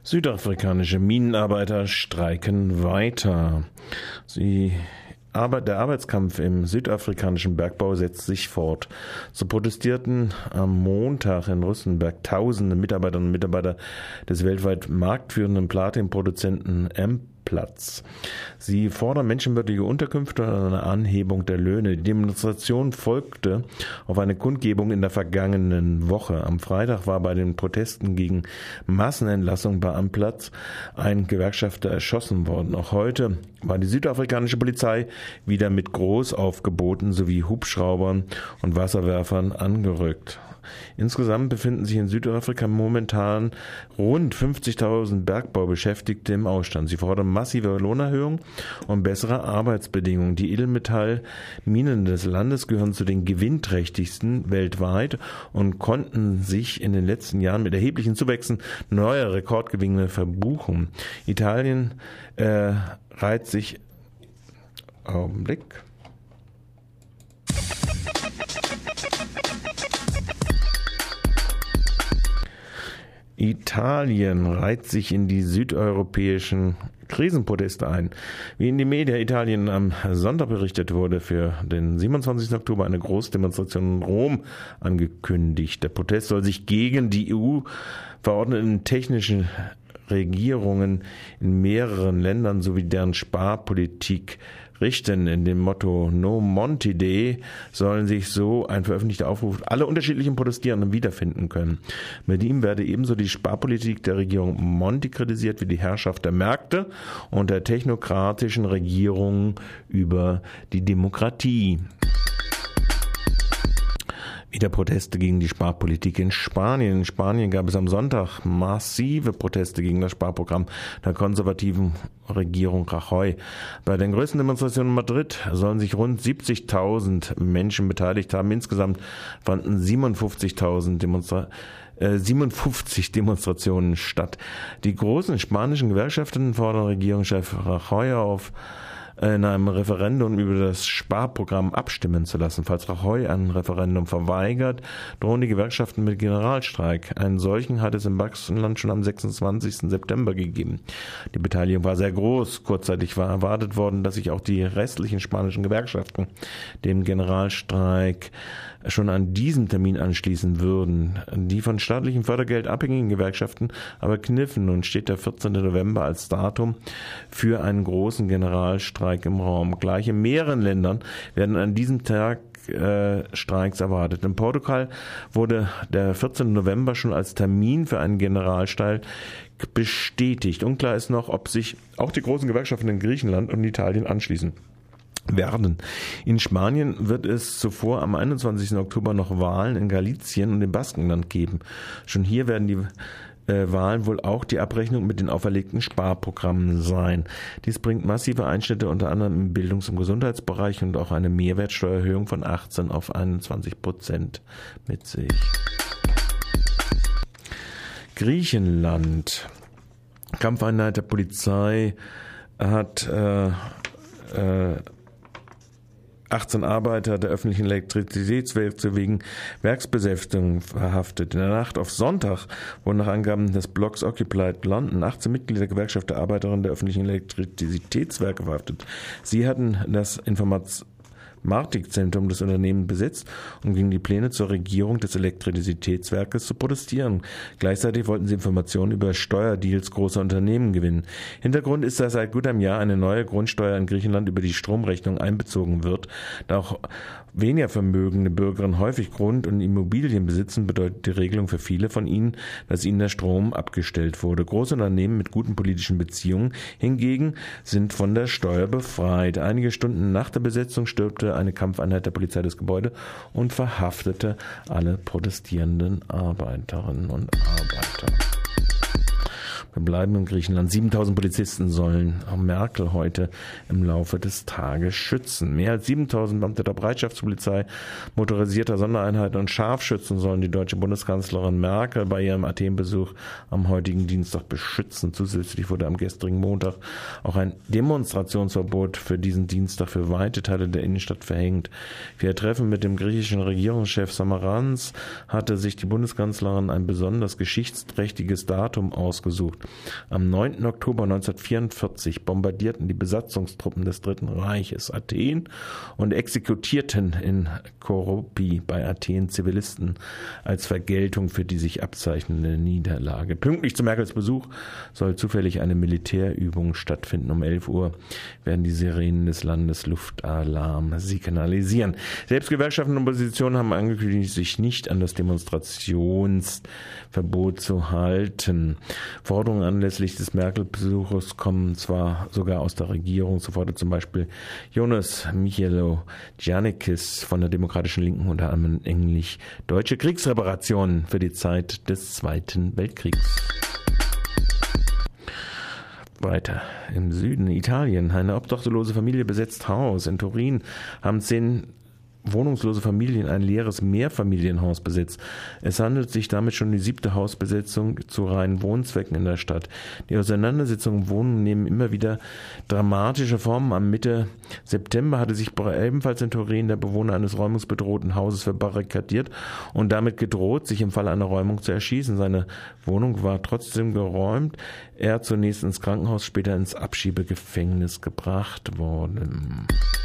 Südafrikanische Minenarbeiter streiken weiter. Der Arbeitskampf im südafrikanischen Bergbau setzt sich fort. So protestierten am Montag in Rustenburg tausende Mitarbeiterinnen und Mitarbeiter des weltweit marktführenden Platinproduzenten Amplats. Sie fordern menschenwürdige Unterkünfte und eine Anhebung der Löhne. Die Demonstration folgte auf eine Kundgebung in der vergangenen Woche. Am Freitag war bei den Protesten gegen Massenentlassung bei Amplats ein Gewerkschafter erschossen worden. Auch heute war die südafrikanische Polizei wieder mit Großaufgeboten sowie Hubschraubern und Wasserwerfern angerückt. Insgesamt befinden sich in Südafrika momentan rund 50.000 Bergbaubeschäftigte im Ausstand. Sie fordern massive Lohnerhöhungen und bessere Arbeitsbedingungen. Die Edelmetallminen des Landes gehören zu den gewinnträchtigsten weltweit und konnten sich in den letzten Jahren mit erheblichen Zuwächsen neue Rekordgewinne verbuchen. Italien reiht sich in die südeuropäischen Krisenproteste ein. Wie in die Media Italien am Sonntag berichtet wurde, für den 27. Oktober eine Großdemonstration in Rom angekündigt. Der Protest soll sich gegen die EU-verordneten technischen Regierungen in mehreren Ländern sowie deren Sparpolitik richten. In dem Motto No Monti Day sollen sich so ein veröffentlichter Aufruf alle unterschiedlichen Protestierenden wiederfinden können. Mit ihm werde ebenso die Sparpolitik der Regierung Monti kritisiert wie die Herrschaft der Märkte und der technokratischen Regierung über die Demokratie. Wieder Proteste gegen die Sparpolitik in Spanien. In Spanien gab es am Sonntag massive Proteste gegen das Sparprogramm der konservativen Regierung Rajoy. Bei den größten Demonstrationen in Madrid sollen sich rund 70.000 Menschen beteiligt haben. Insgesamt fanden 57 Demonstrationen statt. Die großen spanischen Gewerkschaften fordern Regierungschef Rajoy auf, in einem Referendum über das Sparprogramm abstimmen zu lassen. Falls Rajoy ein Referendum verweigert, drohen die Gewerkschaften mit Generalstreik. Einen solchen hat es im Baskenland schon am 26. September gegeben. Die Beteiligung war sehr groß. Kurzzeitig war erwartet worden, dass sich auch die restlichen spanischen Gewerkschaften dem Generalstreik schon an diesem Termin anschließen würden. Die von staatlichem Fördergeld abhängigen Gewerkschaften aber kniffen. Nun steht der 14. November als Datum für einen großen Generalstreik im Raum. Gleich in mehreren Ländern werden an diesem Tag Streiks erwartet. In Portugal wurde der 14. November schon als Termin für einen Generalstreik bestätigt. Unklar ist noch, ob sich auch die großen Gewerkschaften in Griechenland und Italien anschließen werden. In Spanien wird es zuvor am 21. Oktober noch Wahlen in Galicien und im Baskenland geben. Schon hier werden die Wahlen wohl auch die Abrechnung mit den auferlegten Sparprogrammen sein. Dies bringt massive Einschnitte unter anderem im Bildungs- und Gesundheitsbereich und auch eine Mehrwertsteuererhöhung von 18% auf 21% mit sich. Griechenland. Kampfeinheit der Polizei hat 18 Arbeiter der öffentlichen Elektrizitätswerke wegen Werksbesäftigung verhaftet. In der Nacht auf Sonntag wurden nach Angaben des Blogs Occupied London 18 Mitglieder der Gewerkschaft der Arbeiterinnen der öffentlichen Elektrizitätswerke verhaftet. Sie hatten das Informatik-Zentrum des Unternehmens besetzt, um gegen die Pläne zur Regierung des Elektrizitätswerkes zu protestieren. Gleichzeitig wollten sie Informationen über Steuerdeals großer Unternehmen gewinnen. Hintergrund ist, dass seit gut einem Jahr eine neue Grundsteuer in Griechenland über die Stromrechnung einbezogen wird. Da auch weniger vermögende Bürgerinnen häufig Grund- und Immobilien besitzen, bedeutet die Regelung für viele von ihnen, dass ihnen der Strom abgestellt wurde. Große Unternehmen mit guten politischen Beziehungen hingegen sind von der Steuer befreit. Einige Stunden nach der Besetzung stürmte eine Kampfeinheit der Polizei das Gebäude und verhaftete alle protestierenden Arbeiterinnen und Arbeiter. Wir bleiben in Griechenland. 7.000 Polizisten sollen Merkel heute im Laufe des Tages schützen. Mehr als 7.000 Beamte der Bereitschaftspolizei, motorisierter Sondereinheiten und Scharfschützen sollen die deutsche Bundeskanzlerin Merkel bei ihrem Athenbesuch am heutigen Dienstag beschützen. Zusätzlich wurde am gestrigen Montag auch ein Demonstrationsverbot für diesen Dienstag für weite Teile der Innenstadt verhängt. Für ihr Treffen mit dem griechischen Regierungschef Samaras hatte sich die Bundeskanzlerin ein besonders geschichtsträchtiges Datum ausgesucht. besucht. Am 9. Oktober 1944 bombardierten die Besatzungstruppen des Dritten Reiches Athen und exekutierten in Koropi bei Athen Zivilisten als Vergeltung für die sich abzeichnende Niederlage. Pünktlich zu Merkels Besuch soll zufällig eine Militärübung stattfinden. Um 11 Uhr werden die Sirenen des Landesluftalarm signalisieren. Selbst Gewerkschaften und Opposition haben angekündigt, sich nicht an das Demonstrationsverbot zu halten. Forderungen anlässlich des Merkel-Besuches kommen zwar sogar aus der Regierung, so fordert zum Beispiel Jonas Michailo-Giannikis von der Demokratischen Linken unter anderem englisch deutsche Kriegsreparationen für die Zeit des Zweiten Weltkriegs. Weiter im Süden Italien. Eine obdachlose Familie besetzt Haus. In Turin haben 10 wohnungslose Familien ein leeres Mehrfamilienhaus besetzt. Es handelt sich damit schon die 7. Hausbesetzung zu reinen Wohnzwecken in der Stadt. Die Auseinandersetzungen um Wohnungen nehmen immer wieder dramatische Formen. Am Mitte September hatte sich ebenfalls in Turin der Bewohner eines räumungsbedrohten Hauses verbarrikadiert und damit gedroht, sich im Falle einer Räumung zu erschießen. Seine Wohnung war trotzdem geräumt. Er zunächst ins Krankenhaus, später ins Abschiebegefängnis gebracht worden.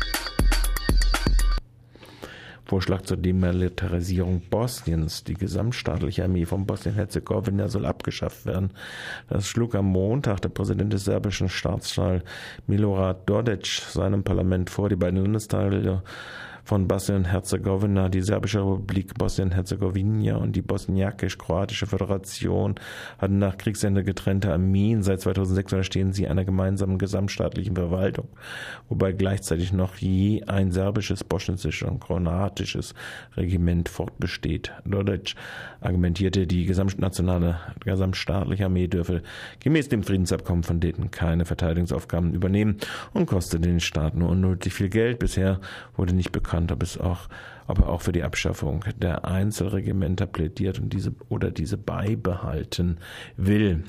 Vorschlag zur Demilitarisierung Bosniens. Die gesamtstaatliche Armee von Bosnien-Herzegowina soll abgeschafft werden. Das schlug am Montag der Präsident des serbischen Staatsteils Milorad Dodik seinem Parlament vor. Die beiden Landesteile von Bosnien-Herzegowina, die Serbische Republik Bosnien-Herzegowina und die Bosniakisch-Kroatische Föderation hatten nach Kriegsende getrennte Armeen. Seit 2006 unterstehen sie einer gemeinsamen gesamtstaatlichen Verwaltung, wobei gleichzeitig noch je ein serbisches, bosnisches und kroatisches Regiment fortbesteht. Dodik argumentierte, die gesamtstaatliche Armee dürfe gemäß dem Friedensabkommen von Dayton keine Verteidigungsaufgaben übernehmen und kostete den Staat nur unnötig viel Geld. Bisher wurde nicht bekannt, ob er auch für die Abschaffung der Einzelregimenter plädiert und diese beibehalten will.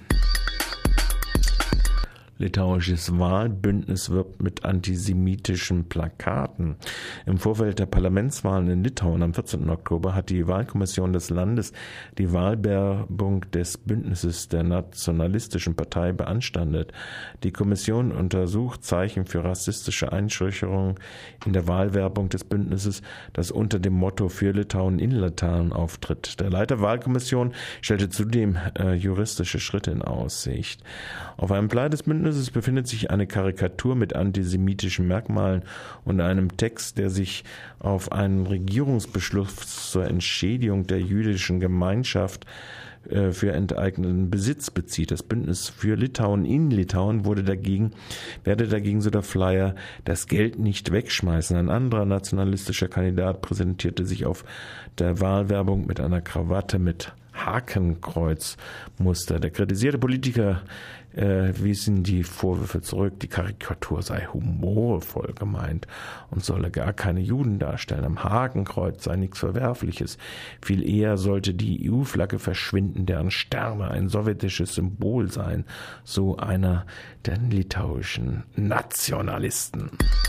Litauisches Wahlbündnis wirbt mit antisemitischen Plakaten. Im Vorfeld der Parlamentswahlen in Litauen am 14. Oktober hat die Wahlkommission des Landes die Wahlwerbung des Bündnisses der nationalistischen Partei beanstandet. Die Kommission untersucht Zeichen für rassistische Einschüchterung in der Wahlwerbung des Bündnisses, das unter dem Motto für Litauen in Litauen auftritt. Der Leiter der Wahlkommission stellte zudem juristische Schritte in Aussicht. Auf einem Blei des Bündnisses befindet sich eine Karikatur mit antisemitischen Merkmalen und einem Text, der sich auf einen Regierungsbeschluss zur Entschädigung der jüdischen Gemeinschaft für enteigneten Besitz bezieht. Das Bündnis für Litauen in Litauen werde dagegen, so der Flyer, das Geld nicht wegschmeißen. Ein anderer nationalistischer Kandidat präsentierte sich auf der Wahlwerbung mit einer Krawatte mit Hakenkreuzmuster. Der kritisierte Politiker wiesen die Vorwürfe zurück, die Karikatur sei humorvoll gemeint und solle gar keine Juden darstellen. Am Hakenkreuz sei nichts Verwerfliches. Viel eher sollte die EU-Flagge verschwinden, deren Sterne ein sowjetisches Symbol seien, so einer der litauischen Nationalisten.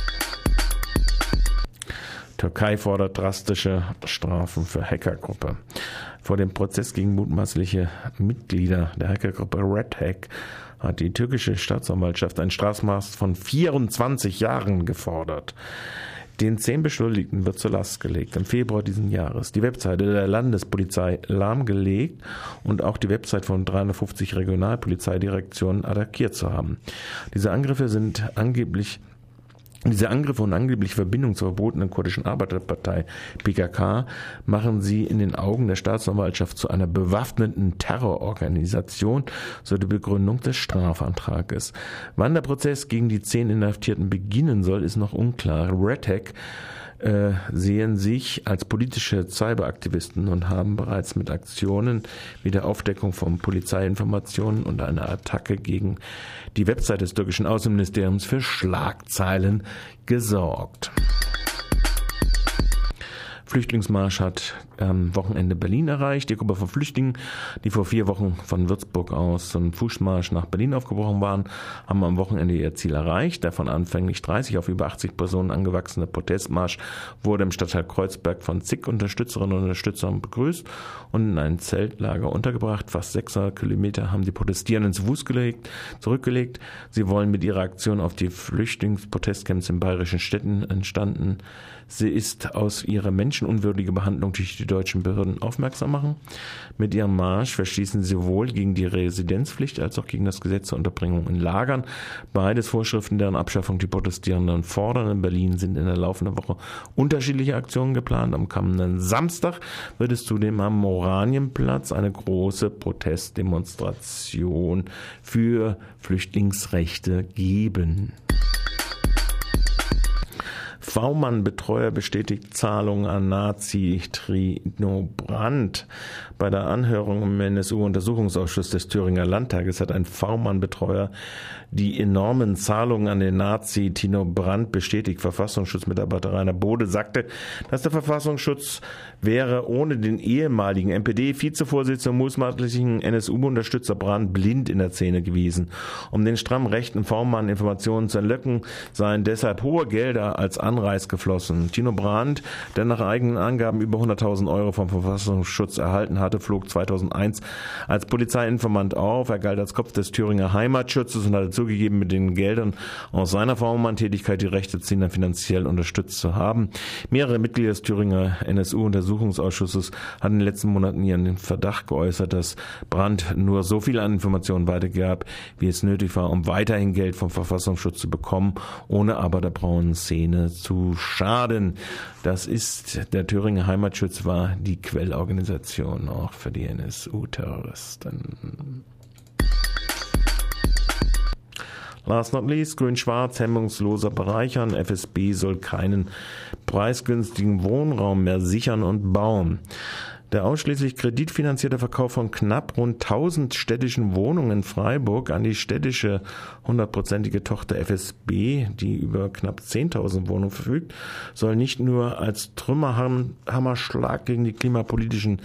Türkei fordert drastische Strafen für Hackergruppe. Vor dem Prozess gegen mutmaßliche Mitglieder der Hackergruppe Red Hack hat die türkische Staatsanwaltschaft ein Strafmaß von 24 Jahren gefordert. Den 10 Beschuldigten wird zur Last gelegt. Im Februar diesen Jahres die Webseite der Landespolizei lahmgelegt und auch die Website von 350 Regionalpolizeidirektionen attackiert zu haben. Diese Angriffe und angebliche Verbindung zur verbotenen kurdischen Arbeiterpartei PKK machen sie in den Augen der Staatsanwaltschaft zu einer bewaffneten Terrororganisation, so die Begründung des Strafantrages. Wann der Prozess gegen die 10 Inhaftierten beginnen soll, ist noch unklar. Red Hack sehen sich als politische Cyberaktivisten und haben bereits mit Aktionen wie der Aufdeckung von Polizeiinformationen und einer Attacke gegen die Website des türkischen Außenministeriums für Schlagzeilen gesorgt. Flüchtlingsmarsch hat am Wochenende Berlin erreicht. Die Gruppe von Flüchtlingen, die vor 4 Wochen von Würzburg aus so einen Fußmarsch nach Berlin aufgebrochen waren, haben am Wochenende ihr Ziel erreicht. Der von anfänglich 30 auf über 80 Personen angewachsene Protestmarsch wurde im Stadtteil Kreuzberg von zig Unterstützerinnen und Unterstützern begrüßt und in ein Zeltlager untergebracht. Fast 600 Kilometer haben die Protestierenden zu Fuß zurückgelegt. Sie wollen mit ihrer Aktion auf die Flüchtlingsprotestcamps in bayerischen Städten entstanden. Sie ist aus ihrer menschenunwürdigen Behandlung durch die deutschen Behörden aufmerksam machen. Mit ihrem Marsch verstießen sie sowohl gegen die Residenzpflicht als auch gegen das Gesetz zur Unterbringung in Lagern. Beides Vorschriften, deren Abschaffung die Protestierenden fordern. In Berlin sind in der laufenden Woche unterschiedliche Aktionen geplant. Am kommenden Samstag wird es zudem am Oranienplatz eine große Protestdemonstration für Flüchtlingsrechte geben. V-Mann-Betreuer bestätigt Zahlungen an Nazi Tino Brandt. Bei der Anhörung im NSU-Untersuchungsausschuss des Thüringer Landtages hat ein V-Mann-Betreuer die enormen Zahlungen an den Nazi Tino Brandt bestätigt. Verfassungsschutzmitarbeiter Rainer Bode sagte, dass der Verfassungsschutz wäre ohne den ehemaligen NPD-Vizevorsitzenden mutmaßlichen NSU-Unterstützer Brandt blind in der Szene gewesen. Um den stramm rechten V-Mann Informationen zu entlöcken, seien deshalb hohe Gelder als Anreiz geflossen. Tino Brandt, der nach eigenen Angaben über 100.000 Euro vom Verfassungsschutz erhalten hatte, flog 2001 als Polizeiinformant auf. Er galt als Kopf des Thüringer Heimatschutzes und hatte zugegeben, mit den Geldern aus seiner V-Mann-Tätigkeit die Rechtezieher finanziell unterstützt zu haben. Mehrere Mitglieder des Thüringer NSU-Untersuchungsausschusses hatten in den letzten Monaten ihren Verdacht geäußert, dass Brandt nur so viel an Informationen weitergab, wie es nötig war, um weiterhin Geld vom Verfassungsschutz zu bekommen, ohne aber der braunen Szene zu schaden. Das ist, der Thüringer Heimatschutz war die Quellorganisation auch für die NSU-Terroristen. Last not least, Grün-Schwarz, hemmungsloser Bereichern. FSB soll keinen preisgünstigen Wohnraum mehr sichern und bauen. Der ausschließlich kreditfinanzierte Verkauf von knapp rund 1000 städtischen Wohnungen in Freiburg an die städtische 100%ige Tochter FSB, die über knapp 10.000 Wohnungen verfügt, soll nicht nur als Trümmerhammerschlag gegen die klimapolitischen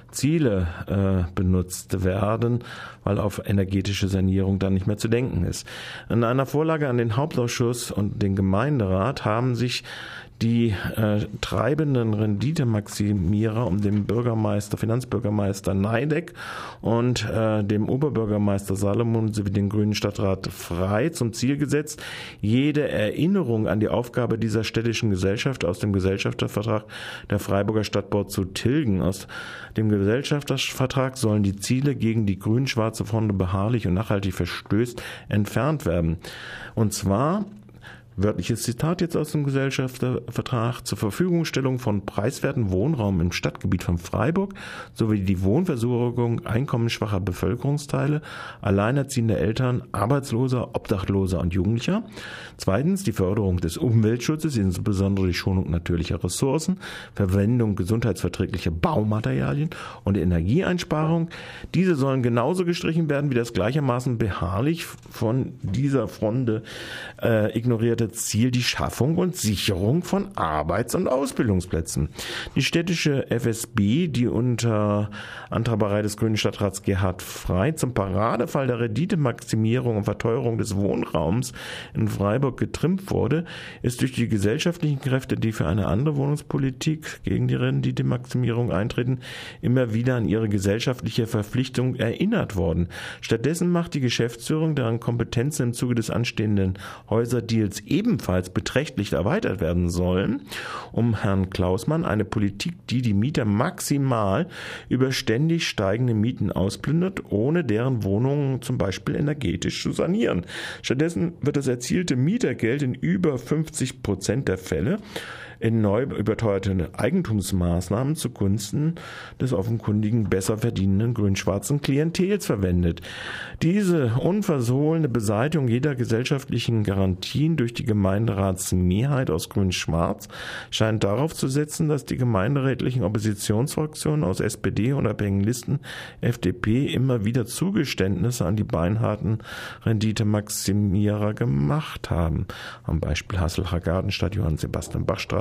Ziele benutzt werden, weil auf energetische Sanierung dann nicht mehr zu denken ist. In einer Vorlage an den Hauptausschuss und den Gemeinderat haben sich die treibenden Renditemaximierer um den Finanzbürgermeister Neideck und dem Oberbürgermeister Salomon sowie den grünen Stadtrat Frey zum Ziel gesetzt, jede Erinnerung an die Aufgabe dieser städtischen Gesellschaft aus dem Gesellschaftervertrag der Freiburger Stadtbau zu tilgen. Aus dem Gesellschaftervertrag sollen die Ziele, gegen die grün-schwarze Fronde beharrlich und nachhaltig verstößt, entfernt werden. Und zwar wörtliches Zitat jetzt aus dem Gesellschaftervertrag: zur Verfügungstellung von preiswerten Wohnraum im Stadtgebiet von Freiburg sowie die Wohnversorgung einkommensschwacher Bevölkerungsteile, alleinerziehender Eltern, Arbeitsloser, Obdachloser und Jugendlicher. Zweitens die Förderung des Umweltschutzes, insbesondere die Schonung natürlicher Ressourcen, Verwendung gesundheitsverträglicher Baumaterialien und Energieeinsparung. Diese sollen genauso gestrichen werden wie das gleichermaßen beharrlich von dieser Fronde ignorierte Ziel, die Schaffung und Sicherung von Arbeits- und Ausbildungsplätzen. Die städtische FSB, die unter Antraberei des grünen Stadtrats Gerhard Frey zum Paradefall der Renditemaximierung und Verteuerung des Wohnraums in Freiburg getrimmt wurde, ist durch die gesellschaftlichen Kräfte, die für eine andere Wohnungspolitik gegen die Renditemaximierung eintreten, immer wieder an ihre gesellschaftliche Verpflichtung erinnert worden. Stattdessen macht die Geschäftsführung, deren Kompetenzen im Zuge des anstehenden Häuserdeals ebenfalls beträchtlich erweitert werden sollen, um Herrn Klausmann eine Politik, die die Mieter maximal über ständig steigende Mieten ausplündert, ohne deren Wohnungen zum Beispiel energetisch zu sanieren. Stattdessen wird das erzielte Mietergeld in über 50% der Fälle in neu überteuerte Eigentumsmaßnahmen zugunsten des offenkundigen besser verdienenden grün-schwarzen Klientels verwendet. Diese unversohlene Beseitigung jeder gesellschaftlichen Garantien durch die Gemeinderatsmehrheit aus grün-schwarz scheint darauf zu setzen, dass die gemeinderätlichen Oppositionsfraktionen aus SPD, unabhängigen Listen, FDP immer wieder Zugeständnisse an die beinharten Renditemaximierer gemacht haben. Am Beispiel Hasselcher Gartenstadt, Johann Sebastian Bach Straße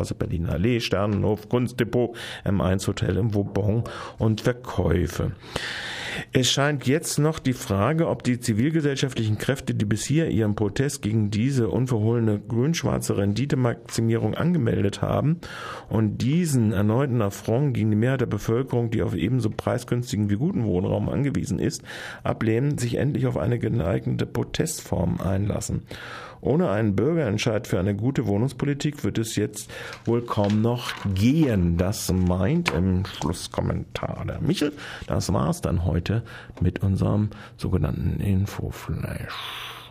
Straße, Berliner Allee, Sternenhof, Kunstdepot, M1 Hotel im Vauban und Verkäufe. Es scheint jetzt noch die Frage, ob die zivilgesellschaftlichen Kräfte, die bis hier ihren Protest gegen diese unverhohlene grün-schwarze Renditemaximierung angemeldet haben und diesen erneuten Affront gegen die Mehrheit der Bevölkerung, die auf ebenso preisgünstigen wie guten Wohnraum angewiesen ist, ablehnen, sich endlich auf eine geeignete Protestform einlassen. Ohne einen Bürgerentscheid für eine gute Wohnungspolitik wird es jetzt wohl kaum noch gehen. Das meint im Schlusskommentar der Michel. Das war's dann heute mit unserem sogenannten Infoflash.